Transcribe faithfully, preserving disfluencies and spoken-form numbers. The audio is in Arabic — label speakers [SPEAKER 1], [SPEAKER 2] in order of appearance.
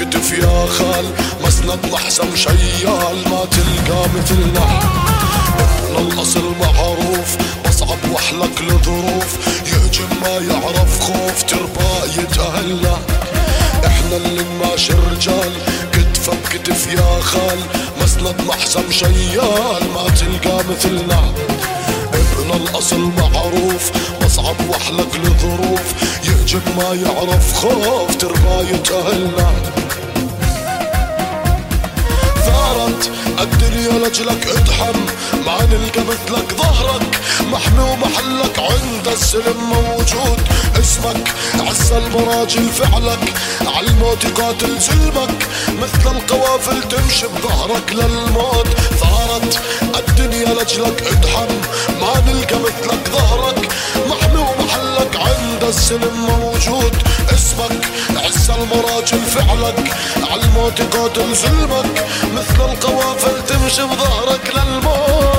[SPEAKER 1] كتف يا خال، مسند محسن شيال ما تلقى مثلنا. ابن الاصل معروف بصعب واحلك الظروف، يهجم ما يعرف خوف ترباية اهلنا. احنا اللي ماشي الرجال كتف بكتف يا خال، مسند محسن شيال ما تلقى مثلنا. ابن الاصل معروف بصعب واحلك الظروف، يهجم ما يعرف خوف ترباية اهلنا. ثارت الدنيا لجلك ادحم، ما نلقى مثلك ظهرك محمي ومحلك عند السلم موجود. اسمك عز المراجل فعلك عالموت يقاتل سلمك، مثل القوافل تمشي بظهرك للموت. ثارت الدنيا لجلك ادحم، ما نلقى مثلك ظهرك محمي ومحلك عند السلم موجود. اسمك عز المراجل فعلك عالموت يقاتل سلمك، مثل القوافل تمشي بظهرك للموت.